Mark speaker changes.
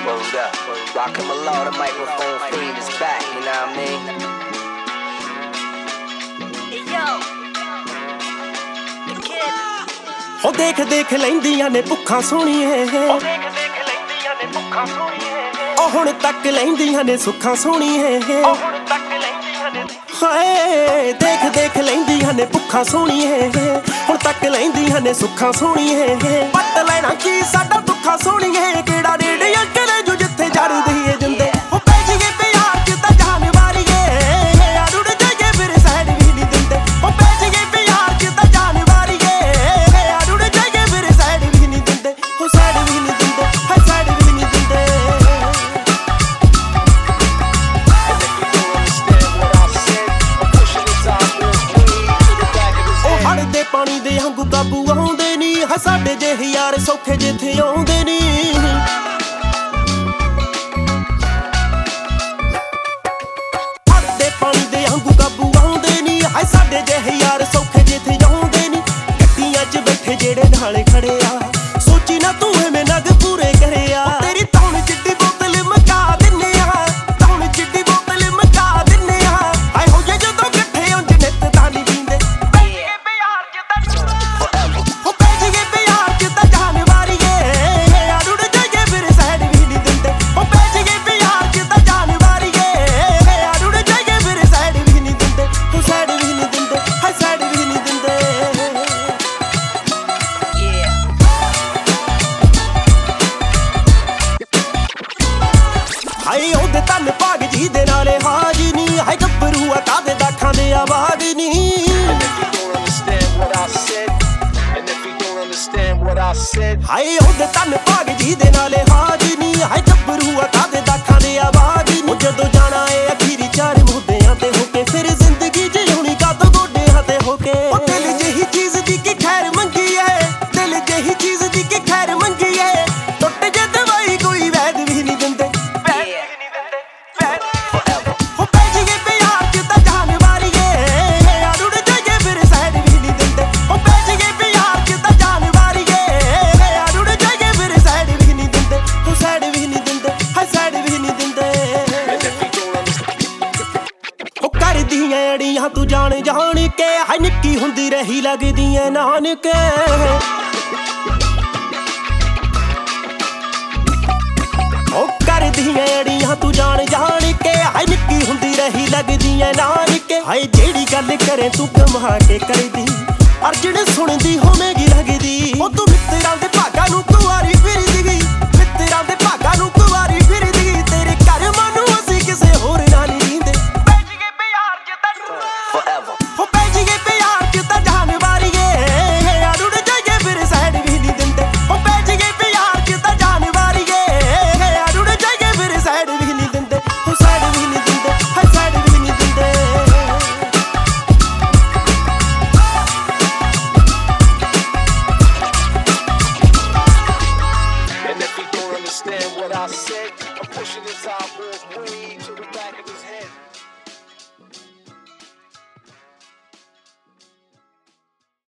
Speaker 1: Word up. Rockin' Malone, the microphone fiend is back, you know what I mean? Hey yo, the kid.
Speaker 2: ਹੋ ਦੇਖ ਦੇਖ ਲੈਂਦੀਆਂ ਨੇ ਭੁੱਖਾਂ ਸੋਹਣੀਏ
Speaker 1: ਉਹ ਦੇਖ ਦੇਖ ਲੈਂਦੀਆਂ ਨੇ ਭੁੱਖਾਂ ਸੋਹਣੀਏ
Speaker 2: ਉਹ ਹੁਣ ਤੱਕ ਲੈਂਦੀਆਂ ਨੇ ਸੁੱਖਾਂ ਸੋਹਣੀਏ
Speaker 1: ਉਹ ਹੁਣ ਤੱਕ ਲੈਂਦੀਆਂ ਨੇ
Speaker 2: ਹਾਏ ਦੇਖ ਦੇਖ ਲੈਂਦੀਆਂ ਨੇ ਭੁੱਖਾਂ ਸੋਹਣੀਏ ਹੁਣ ਤੱਕ ਲੈਂਦੀਆਂ ਨੇ ਸੁੱਖਾਂ ਸੋਹਣੀਏ ਪੱਟ ਲੈਣਾ ਕੀ ਸਾਡਾ ਦੁੱਖਾਂ ਸੋਹਣੀਏ ਕਿਹੜਾ ਰੇੜੀਆਂ ਕਰੇ ਜੋ ਜਿੱਥੇ ਜੜਦੀ ਏ ਜਿੰਦੇ ਉਹ ਪੈ ਜੀਏ ਪਿਆਰ ਚ ਤਾਂ ਜਾਨ ਵਾਰੀਏ ਅੜੁੜ ਜਾਈਏ ਫਿਰ ਸਹਿਣ ਵੀ ਨਹੀਂ ਦਿੰਦੇ ਉਹ ਪੈ ਜੀਏ ਪਿਆਰ ਚ ਤਾਂ ਜਾਨ ਵਾਰੀਏ ਅੜੁੜ ਜਾਈਏ ਫਿਰ ਸਹਿਣ ਵੀ ਨਹੀਂ ਦਿੰਦੇ ਉਹ ਸਹਿਣ ਵੀ ਨਹੀਂ ਦਿੰਦੇ ਹਾਏ ਸਹਿਣ ਵੀ ਨਹੀਂ ਦਿੰਦੇ ਦੇ ਪਾਣੀ ਦੇ ਵਾਂਗੂ ਕਾਬੂ ਆਉਂਦੇ ਨੀ ਹੈ ਸਾਡੇ ਜਿਹੇ ਯਾਰ ਸੌਖੇ ਜਿੱਥੇ ਆਉਂਦੇ ਨੀ ਦੇ ਪਾਣੀ ਦੇ ਵਾਂਗੂ ਕਾਬੂ ਆਉਂਦੇ ਨੀ ਹੈ ਸਾਡੇ ਜਿਹੇ ਯਾਰ ਸੌਖੇ ਜਿੱਥੇ ਆਉਂਦੇ ਨੀ ਗੱਡੀਆਂ 'ਚ ਬੈਠੇ ਜਿਹੜੇ ਨਾਲ ਖੜੇ ਆ ਸੋਚੀ ਨਾ ਤੂੰ ਐਵੇਂ ਨਗ ਪੂਰੇ ਕਰਿਆ ਤੇਰੀ ਤੌਣ ਜਿੱਡੀ ਬੋਤਲ ਮਕਾ ਦਿੰਨੇ ਆ ਤੌਣ ਜਿੱਡੀ ਬੋਤਲ ਮਕਾ ਦਿੰਨੇ ਆ ਹਾਏ ਹੋ ਜੇ ਜਦੋਂ ਇਕੱਠੇ ਉਂਝ ਨਿੱਤ ਤਾਂ ਨਹੀਂ ਪੀਂਦੇ ਹਾਏ ਉਹਦੇ ਤਨ ਭਾਗ ਜੀ ਦੇ ਨਾਲੇ ਹਾਜੀ ਨੀ ਹਾਏ ਗੱਭਰੂ ਆ ਕਾਦੇ ਦਾਖਾਂ ਦੇ ਆਵਾਜ਼ ਨੀ ਹਾਏ ਉਹਦੇ ਤਨ ਭਾਗ ਜੀ ਦੇ ਨਾਲੇ ਹਾਜੀ ਨੀ ਹਾਏ ਗੱਭਰੂ ਆ ਕਾਦੇ ਦਾਖਾਂ ਦੇ ਆਵਾਜ਼ ਨੀ ਜਦੋਂ ਜਾਣਾ ਏ ਅਖੀਰੀ ਚਾਰ ਮੁੱਦਿਆਂ ਤੇ ਹੋ ਕੇ ਫਿਰ ਜ਼ਿੰਦਗੀ ਜਿਉਣੀ ਕਾਤੋਂ ਗੋਡਿਆਂ ਤੇ ਹੋ ਕੇ ਉਹ ਦਿਲ ਜਿਹੀ ਚੀਜ਼ ਦੀ ਕੀ ਖੈਰ ਮੰਗੀ ਏ ਦਿਲ ਜਿਹੀ ਚੀਜ਼ ਦੀ ਕੀ ਖੈਰ ਮੰਗੀ ਏ ਟੁੱਟ ਜੇ ਦਵਾਈ ਕੋਈ ਵੈਦ ਵੀ ਨਹੀਂ ਦਿੰਦੇ ਅੜੀਆਂ ਤੂੰ ਜਾਣ ਜਾਣ ਕੇ ਹਾਏ ਨਿੱਕੀ ਹੁੰਦੀ ਰਹੀ ਲੱਗਦੀ ਐ ਨਾਨਕੇ ਉਹ ਕਰਦੀਆਂ ਅੜੀਆਂ ਤੂੰ ਜਾਣ ਜਾਣ ਕੇ ਹਾਏ ਨਿੱਕੀ ਹੁੰਦੀ ਰਹੀ ਲੱਗਦੀ ਐ ਨਾਨਕੇ ਹਾਏ ਜਿਹੜੀ ਗੱਲ ਕਰੇ ਤੂੰ ਕਮਾ ਕੇ ਕਰਦੀ ਅਰ ਜਿਹੜੇ ਸੁਣਦੀ ਹੋਵੇਗੀ ਲੱਗਦੀ ਉਹ ਤੂੰ ਮਿੱਤਰਾਂ ਦੇ ਭਾਗਾਂ ਨੂੰ ਕੁਵਾਰੀ ਫਿਰਦੀ ਮਿੱਤਰਾਂ ਦੇ ਭਾਗਾਂ ਨੂੰ ਕੁਵਾਰੀ ਫਿਰਦੀ ਤੇਰੇ ਕਰਮਾਂ ਨੂੰ ਅਸੀਂ ਕਿਸੇ ਹੋਰ ਨਾਲ ਨਹੀਂ ਰੀਂਦੇ
Speaker 1: forever.
Speaker 2: ਹੋ ਪੈ ਜੀਏ ਪਿਆਰ ਚ ਤਾਂ ਜਾਨ ਵਾਰੀਏ ਅੜੁੜ ਜਾਈਏ ਫਿਰ ਸਹਿਣ ਵੀ ਨਹੀਂ ਦਿੰਦੇ ਹੋ ਪੈ ਜੀਏ ਪਿਆਰ ਚ ਤਾਂ ਜਾਨ ਵਾਰੀਏ ਅੜੁੜ ਜਾਈਏ ਫਿਰ ਸਹਿਣ ਵੀ ਨਹੀਂ ਦਿੰਦੇ ਹੋ ਸਹਿਣ ਵੀ ਨਹੀਂ ਦਿੰਦੇ ਹਾਏ ਸਹਿਣ ਵੀ ਨਹੀਂ ਦਿੰਦੇ
Speaker 1: And if you don't understand what I said, I'm pushing this out more.